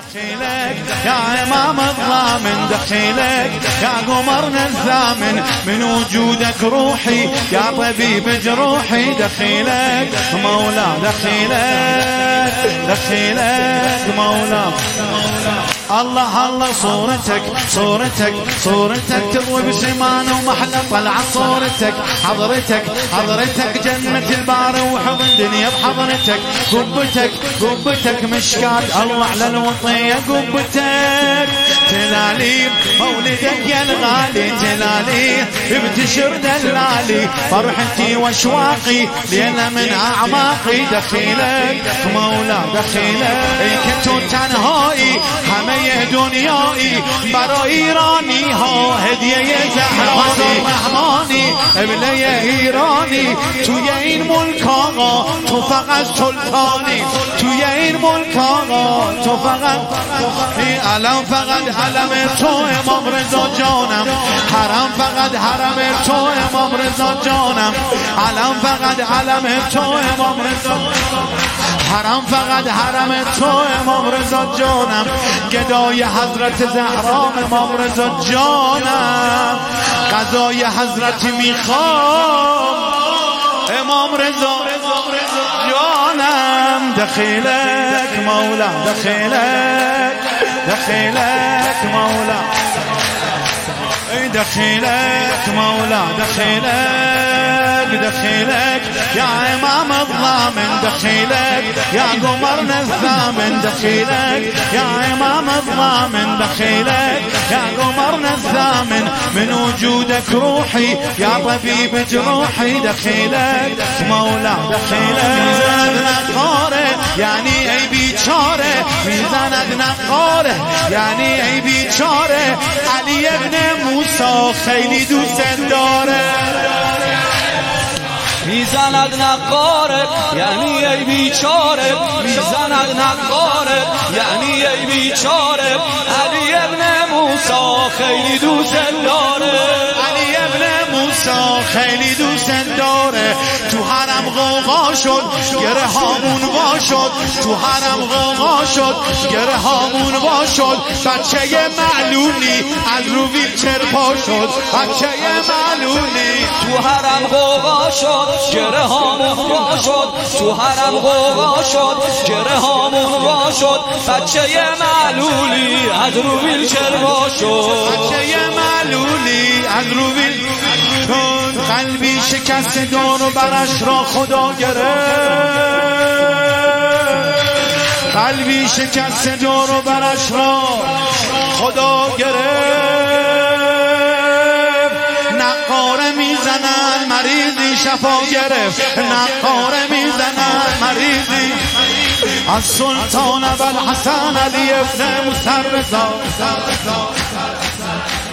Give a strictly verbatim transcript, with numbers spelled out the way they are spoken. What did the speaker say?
دخيلك يا إمام الضامن، دخيلك يا قمرنا الزامن، من وجودك روحي يا طبيب جروحي، دخيلك مولا دخيلك دخيلك مولا. الله الله صورتك صورتك صورتك تضوي بسمان ومحلى طلعت صورتك، حضرتك حضرتك جنة البار وحضن دنيا بحضرتك، قبتك قبتك مشكات الله على الوطية قبتك، تلالي مولدك يا الغالي تلالي ابتشر دلالي فرحتي واشواقي لينا من اعماقي، دخيلك مولا دخيلك كنتو تنهائي همه دنیایی برای ایرانی ها هدیه زهرانی مهمانی قبله ایرانی توی این ملک آقا تو فقط سلطانی، توی این ملک آقا تو فقط علم فقط علم تو امام رضا جانم، حرم فقط حرم تو امام رضا جانم، علم فقط علم تو امام رضا، حرم فقط حرم تو امام رضا جانم، گدای حضرت زهرا امام رضا جانم، قضای حضرت میخوام امام رضا جانم، دخیلک مولا دخیلک دخیلک مولا دخيلك مولا دخيلك دخيلك يا إمام الضامن، دخيلك يا قمرنا الثامن، دخيلك يا إمام الضامن، دخيلك يا قمرنا الثامن، من وجودك روحي يا طبيب جروحي، دخيلك مولا دخيلك ميزانك نقاره يعني أي بيچاره، ميزانك نقاره يعني أي بيچاره، علي ابن موسی خیلی دوست داره، میزند نقاره یعنی ای بیچاره، میزند نقاره یعنی ای بیچاره، علی ابن موسی خیلی دوست داره، علی ابن موسی خیلی دوست داره، تو حرم غوغا شد گره هامون وا شد، تو حرم غوغا شد گره هامون وا شد، بچه معلولی از رو ویلچر پا شد، بچه معلولی تو حرم غوغا شد گره هامون وا شد، تو حرم غوغا شد گره هامون وا شد، بچه معلولی از رو ویلچر پا شد، بچه معلولی از رو ویلچر چون قلبی شکست دور و برش را خدا گرفت، قلبی شکست دور و برش را خدا گرفت، نقاره میزنن مریضی شفا گرفت، نقاره میزنن مریضی از سلطان ابوالحسن علی ابن موسی رضا.